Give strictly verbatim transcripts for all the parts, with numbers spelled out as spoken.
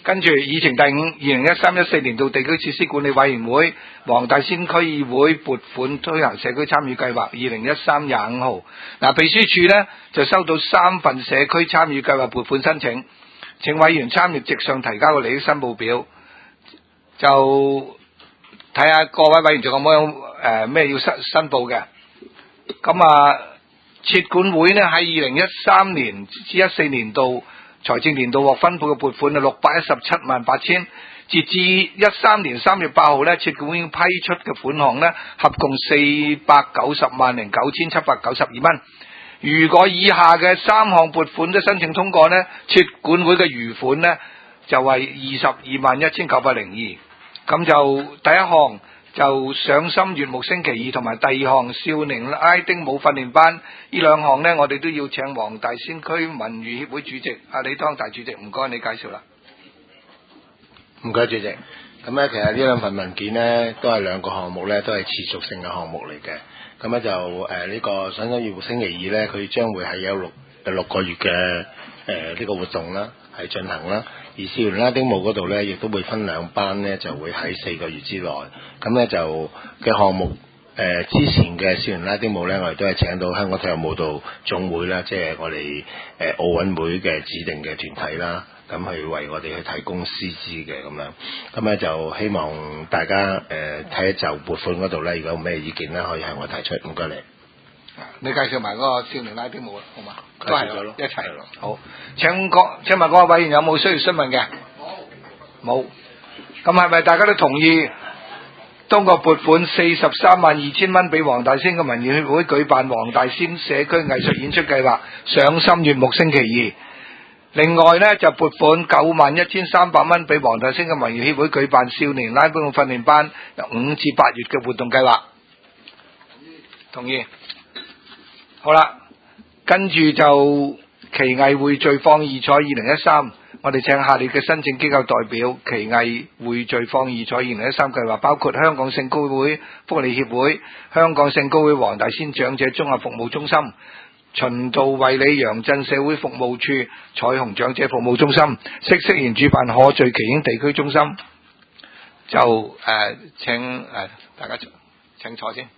跟住議程第五，二零一三一四年度地區設施管理委員會黃大仙區議會撥款推行社區參與計劃，二零一三廿五號。嗱，秘書處呢就收到三份社區參與計劃撥款申請，請委員參閱直上提交嘅利益申報表，就睇下各位委員仲有冇誒咩要申申報嘅。咁啊，設管會呢喺二零一三年至一四年度財政年度獲分配嘅撥款係六百一十七萬八千，截至一三年三月八號咧，設管會已經批出嘅款項咧，合共四百九十萬零九千七百九十二蚊。如果以下嘅三項撥款都申請通過咧，設管會嘅餘款咧就係二十二萬一千九百零二。咁就第一項就賞心悅目星期二，同埋第二項少年拉丁舞訓練班，呢兩項呢，我哋都要請黃大仙區文娛協會主席阿李湯大主席，唔該你介紹啦。 唔該主席。咁咧，其實呢兩份文件呢，都係兩個項目呢，都係持續性嘅項目嚟嘅。咁咧就誒呢、呃這個賞心悅目星期二呢，佢將會係有六有六個月嘅誒呢個活動啦，係進行啦。而少年拉丁舞嗰度呢，亦都會分兩班呢，就會喺四個月之內。咁呢，就嘅項目，誒、呃、之前嘅少年拉丁舞呢，我哋都係請到香港體育舞蹈總會啦，即係我哋誒、呃、奧運會嘅指定嘅團體啦，咁去為我哋去提供師資嘅咁樣。咁咧就希望大家誒睇一就撥款嗰度呢，如果有咩意見呢，可以向我提出。唔該你。 你介紹埋嗰個少年拉丁舞啦，好嘛？ 都係咗咯， 一齊咯。好，請各請問各位委員有冇需要詢問嘅？冇。冇。咁係咪大家都同意通過撥款四十三萬二千蚊俾黃大仙嘅民協協會舉辦黃大仙社區藝術演出計劃賞心悅目星期二？另外呢，就撥款九萬一千三百蚊俾黃大仙嘅民協協會舉辦少年拉丁舞訓練班由五至八月嘅活動計劃。同意。好啦，跟住就奇藝匯聚放異彩二零一三，我哋請下列嘅申請機構代表奇藝匯聚放異彩二零一三計劃，包括香港聖公會福利協會、香港聖公會黃大仙長者綜合服務中心、循道衛理楊震社會服務處、彩虹長者服務中心，嗇色園主辦可聚奇英地區中心。就誒、呃、請誒、呃、大家請坐先。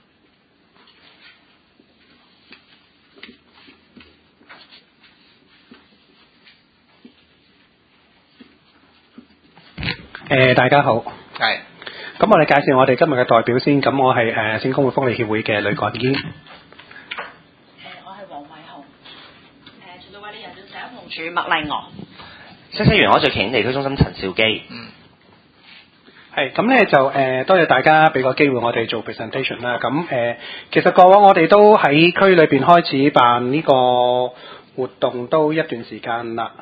誒、呃，大家好。 係。 咁我哋介紹我哋今日嘅代表先。咁我係誒聖公會福利協會嘅呂幹堅。誒、 呃，我係黃偉雄。誒，循道衛理楊震社服務處麥麗娥。 嗇色園可聚奇英地區中心陳兆基。 嗯。係，咁咧就誒、呃、多謝大家俾個機會我哋做 presentation 啦。咁誒、呃，其實過往我哋都喺區裏邊開始辦呢個活動都一段時間啦。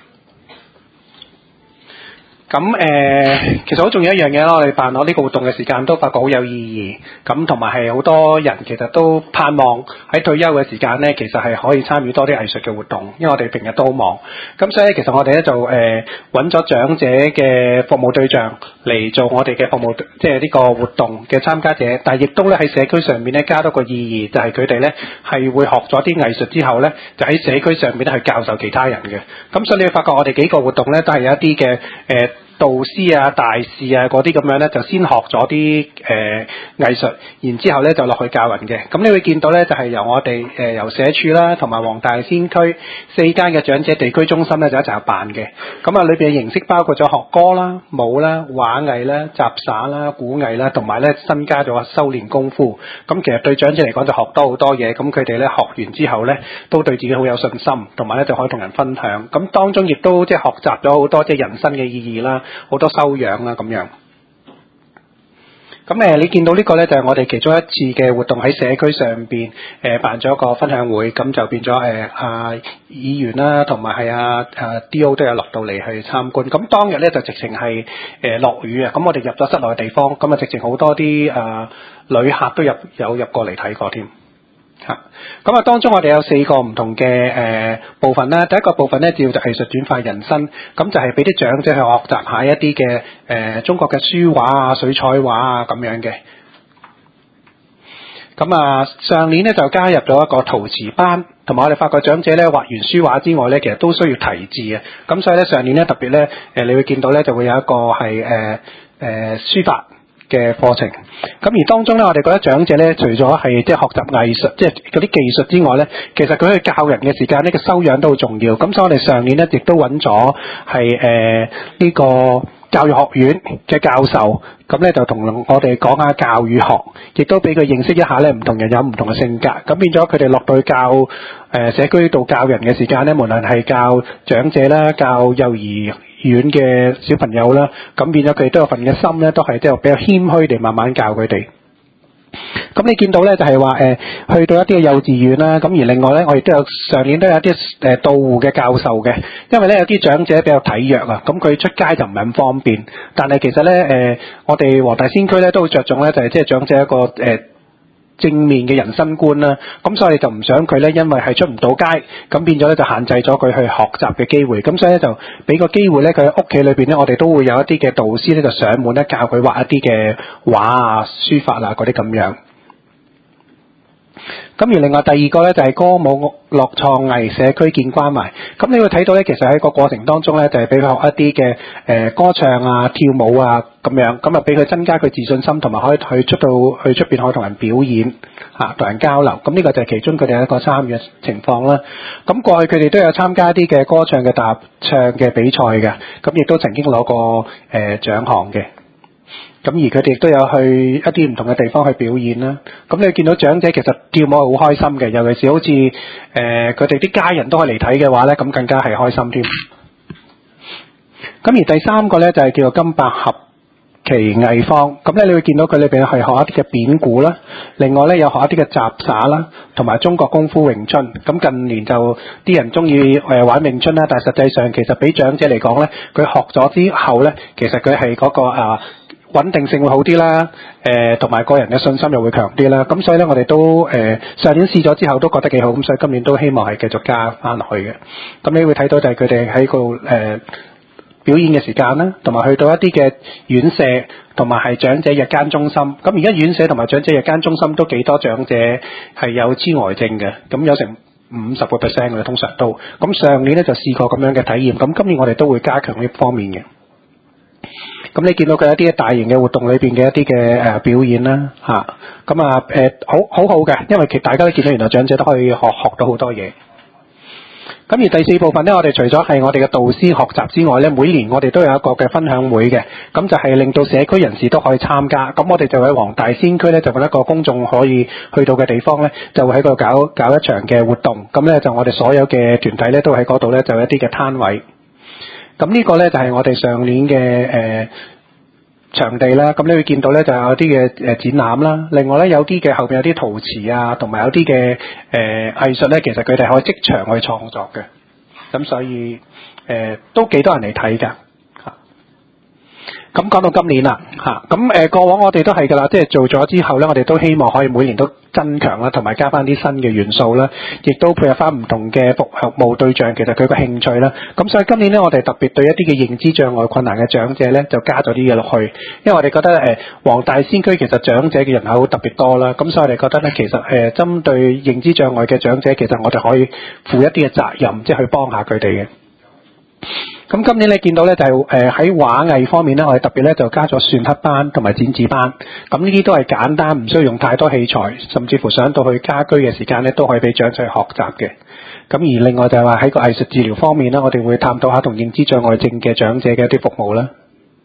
咁誒、呃，其實好重要一樣嘢咯，我哋辦我呢個活動嘅時間都發覺好有意義。咁同埋係好多人其實都盼望喺退休嘅時間咧，其實係可以參與多啲藝術嘅活動，因為我哋平日都好忙。咁所以其實我哋咧就誒揾咗長者嘅服務對象嚟做我哋嘅服務，即係呢個活動嘅參加者。但係亦都咧喺社區上面咧加多個意義，就係佢哋咧係會學咗啲藝術之後咧，就喺社區上面咧去教授其他人嘅。咁所以你會發覺我哋幾個活動咧都係有一啲嘅誒。呃導師啊、大使啊嗰啲咁樣咧，就先學咗啲誒藝術，然之後咧就落去教人嘅。咁你會見到咧，就係、是、由我哋誒、呃、由社署啦，同埋黃大仙區四間嘅長者地區中心咧，就一齊有辦嘅。咁啊，裏邊嘅形式包括咗學歌啦、舞啦、畫藝啦、雜耍啦、古藝啦，同埋咧新加咗修練功夫。咁其實對長者嚟講就學多好多嘢。咁佢哋咧學完之後咧，都對自己好有信心，同埋咧就可以同人分享。咁當中亦都即係學習咗好多即係人生嘅意義啦。好多修養啦咁樣，咁誒你見到呢個呢，就係我哋其中一次嘅活動喺社區上邊誒、呃、辦咗一個分享會，咁就變咗誒啊議員啦，同埋係啊啊 D O 都有落到嚟去參觀。咁當日呢，就直情係誒落雨啊，咁我哋入咗室內嘅地方，咁啊直情好多啲啊旅客都入有入過嚟睇過添。嚇，咁啊，當中我哋有四個唔同嘅誒、呃、部分啦。第一個部分咧叫做藝術轉化人生，咁就係俾啲長者去學習下一啲嘅誒中國嘅書畫啊、水彩畫啊咁樣嘅。咁啊，上年咧就加入咗一個陶瓷班， 同埋我哋發覺長者咧畫完書畫之外咧，其實都需要題字嘅。咁所以咧上年咧特別咧誒，你會見到咧就會有一個係誒誒書法嘅課程。咁而當中咧，我哋覺得長者咧，除咗係即係學習藝術，即係嗰啲技術之外咧，其實佢去教人嘅時間呢個修養都好重要。咁所以我哋上年咧亦都揾咗係誒呢個教育學院嘅教授，咁咧就同我哋講下教育學，亦都俾佢認識一下咧唔同人有唔同嘅性格。咁變咗佢哋落到去教誒、呃、社區度教人嘅時間咧，無論係教長者啦、教幼兒院嘅小朋友啦，咁變咗佢哋都有份嘅心咧，都係即係比較謙虛地慢慢教佢哋。咁你見到咧就係話誒去到一啲嘅幼稚園啦，咁而另外咧我亦都有上年都有一啲誒到戶嘅教授嘅，因為咧有啲長者比較體弱啊，咁佢出街就唔係咁方便，但係其實咧誒、呃、我哋黃大仙區咧都好着重咧就係即係長者一個誒、呃正面嘅人生觀啦，咁所以就唔想佢咧，因為係出唔到街，咁變咗咧就限制咗佢去學習嘅機會，咁所以咧就俾個機會咧，佢喺屋企裏邊咧，我哋都會有一啲嘅導師咧就上門咧教佢畫一啲嘅畫啊、書法啊嗰啲咁樣。咁而另外第二個咧就係歌舞樂創藝社區建關懷，咁你會睇到咧，其實喺個過程當中咧就係俾佢學一啲嘅誒歌唱啊、跳舞啊咁樣，咁啊俾佢增加佢自信心，同埋可以去出到去出邊可以同人表演嚇，同人交流。咁呢個就係其中佢哋一個參與嘅情況啦。咁過去佢哋都有參加一啲嘅歌唱嘅大合唱嘅比賽嘅，咁亦都曾經攞過誒獎項嘅。咁而佢哋亦都有去一啲唔同嘅地方去表演啦。咁你見到長者其實跳舞係好開心嘅，尤其是好似誒佢哋啲家人都可以嚟睇嘅話咧，咁更加係開心添。咁而第三個咧就係叫做金百合奇藝坊。咁咧你會見到佢裏邊係學一啲嘅扁鼓啦，另外咧有學一啲嘅雜耍啦，同埋中國功夫詠春。咁近年就啲人中意誒玩詠春啦，但係實際上其實俾長者嚟講咧，佢學咗之後咧，其實佢係嗰個啊穩定性會好啲啦，誒同埋個人嘅信心又會強啲啦。咁所以咧，我哋都誒、呃、上年試咗之後都覺得幾好，咁所以今年都希望係繼續加翻落去嘅。咁你會睇到就係佢哋喺個誒表演嘅時間啦，同埋去到一啲嘅院舍，同埋係長者日間中心。咁而家院舍同埋長者日間中心都幾多長者係有痴呆症嘅，咁有成五十個 percent 嘅通常都。咁上年咧就試過咁樣嘅體驗，咁今年我哋都會加強呢方面嘅。咁你見到佢一啲大型嘅活動裏邊嘅一啲嘅誒表演啦，嚇咁啊誒好好好嘅，因為其大家都見到原來長者都可以學學到好多嘢。咁而第四部分咧，我哋除咗係我哋嘅導師學習之外咧，每年我哋都有一個嘅分享會嘅，咁就係令到社區人士都可以參加。咁我哋就喺黃大仙區咧，就揾一個公眾可以去到嘅地方咧，就會喺度搞搞一場嘅活動。咁咧就我哋所有嘅團體咧，都喺嗰度咧，就有一啲嘅攤位。咁呢個咧就係我哋上年嘅誒、呃、場地啦。咁你會見到咧就有啲嘅誒展覽啦。另外咧有啲嘅後邊有啲陶瓷啊，同埋有啲嘅誒藝術咧，其實佢哋可以即場去創作嘅。咁所以誒、呃、都幾多人嚟睇㗎。咁講到今年啦，嚇咁誒過往我哋都係㗎啦，即係做咗之後咧，我哋都希望可以每年都增強啦，同埋加翻啲新嘅元素啦，亦都配合翻唔同嘅服務對象，其實佢個興趣啦。咁所以今年咧，我哋特別對一啲嘅認知障礙困難嘅長者咧，就加咗啲嘢落去，因為我哋覺得誒黃大仙區其實長者嘅人口特別多啦，咁所以我哋覺得咧，其實誒針對認知障礙嘅長者，其實我哋可以負一啲嘅責任，即係去幫下佢哋嘅。咁今年你見到咧就係誒喺畫藝方面咧，我哋特別咧就加咗篆刻班同埋剪紙班。咁呢啲都係簡單，唔需要用太多器材，甚至乎上到去家居嘅時間咧，都可以俾長者學習嘅。咁而另外就係話喺個藝術治療方面咧，我哋會探討下同認知障礙症嘅長者嘅一啲服務啦。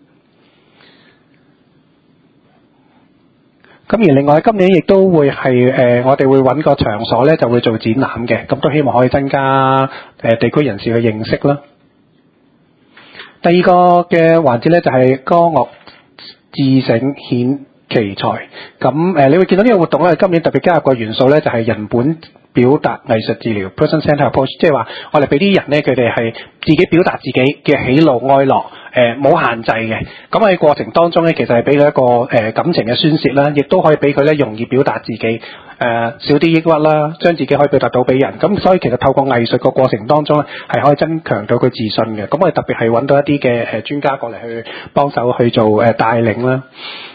咁而另外今年亦都會係誒、呃，我哋會揾個場所咧，就會做展覽嘅。咁都希望可以增加誒、呃、地區人士嘅認識啦。第二個嘅環節咧就係歌樂智醒顯奇才。咁誒，你會見到呢個活動咧，今年特別加入個元素咧，就係人本表達藝術治療 （person-centered approach），即係話我哋俾啲人咧，佢哋係自己表達自己嘅喜怒哀樂，誒冇限制嘅。咁喺過程當中咧，其實係俾佢一個誒感情嘅宣泄啦，亦都可以俾佢咧容易表達自己，誒少啲抑鬱啦，將自己可以表達到俾人。咁所以其實透過藝術個過程當中咧，係可以增強到佢自信嘅。咁我哋特別係揾到一啲嘅誒專家過嚟去幫手去做誒帶領啦。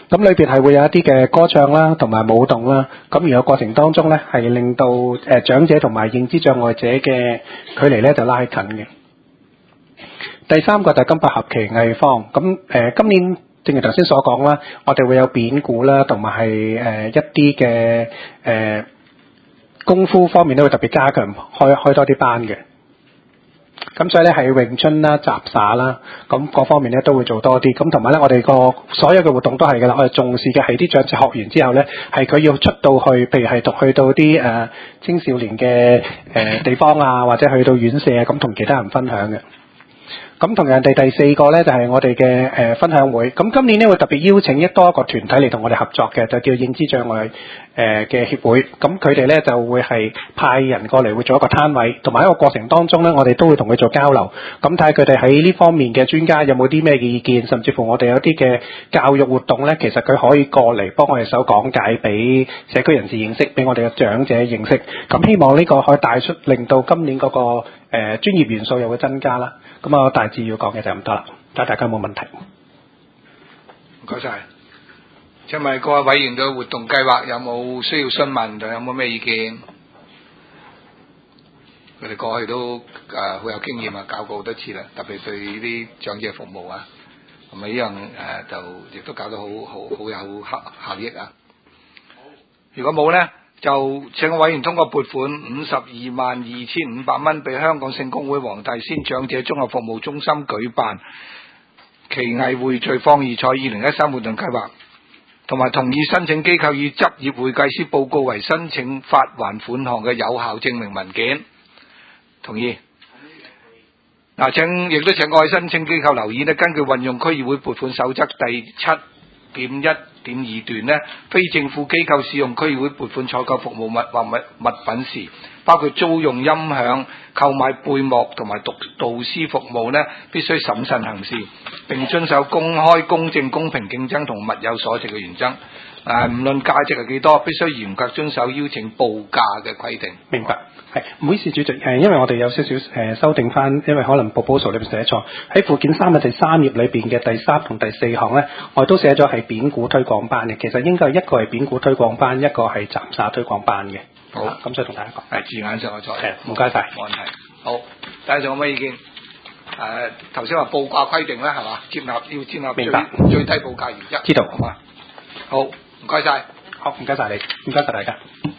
咁裏邊係會有一啲嘅歌唱啦，同埋舞動啦。咁而個過程當中咧，係令到誒、呃、長者同埋認知障礙者嘅距離咧就拉近嘅。第三個就係金百合奇藝坊。咁誒、呃、今年正如頭先所講啦，我哋會有扁鼓啦，同埋係誒一啲嘅誒功夫方面都會特別加強，開開多啲班嘅。咁所以咧係詠春啦、雜耍啦，咁各方面咧都會做多啲。咁同埋咧，我哋個所有嘅活動都係㗎啦。我哋重視嘅係啲長者學完之後咧，係佢要出到去，譬如係讀去到啲誒、呃、青少年嘅誒、呃、地方啊，或者去到院舍啊，咁同其他人分享嘅。咁同人哋第四個咧就係、是、我哋嘅誒分享會。咁今年咧會特別邀請一多一個團體嚟同我哋合作嘅，就叫認知障礙誒嘅協會。咁佢哋咧就會係派人過嚟，會做一個攤位，同埋喺個過程當中咧，我哋都會同佢做交流。咁睇下佢哋喺呢方面嘅專家有冇啲咩嘅意見，甚至乎我哋有啲嘅教育活動咧，其實佢可以過嚟幫我哋手講解俾社區人士認識，俾我哋嘅長者認識。咁希望呢個可以帶出，令到今年嗰、那個誒、呃、專業元素又會增加啦。咁啊，大致要講嘅就咁多啦，睇下大家有冇問題。 唔該晒。請問各位委員對活動計劃有冇需要詢問，仲有冇咩意見？佢哋過去都誒好、呃、有經驗啊，教過好多次啦，特別對啲長者服務啊，同埋呢樣誒、呃、就亦都搞得好好好有效效益啊。如果冇咧，就請委員通過撥款五十二萬二千五百蚊俾香港聖公會黃大仙長者綜合服務中心舉辦奇藝匯聚放異彩二零一三活動計劃，同埋同意申請機構以執業會計師報告為申請發還款項嘅有效證明文件。同意。嗱，請亦都請各位申請機構留意咧，根據運用區議會撥款守則第七點一點二段呢，非政府機構使用區議會撥款採購服務物或物物品時，包括租用音響、購買背幕同埋讀導師服務呢，必須審慎行事，並遵守公開、公正、公平競爭同物有所值嘅原則。誒、呃，唔論價值係幾多，必須嚴格遵守邀請報價嘅規定。 明白。係，唔好意思，主席，誒，因為我哋有少少誒修訂翻，因為可能 proposal 裏邊寫錯，喺附件三嘅第三頁裏邊嘅第三同第四項咧，我都寫咗係扁鼓推廣班嘅，其實應該係一個係扁鼓推廣班，一個係雜耍推廣班嘅。 好， 咁所以同大家講， 係字眼上嘅錯。 係，唔該晒。 冇問題。好，大家仲有咩意見？誒、呃，頭先話報價規定咧，係嘛？接納要接納明白最低報價原則。 知道， 好嘛？好，唔該晒。 好，唔該晒你，唔該晒大家。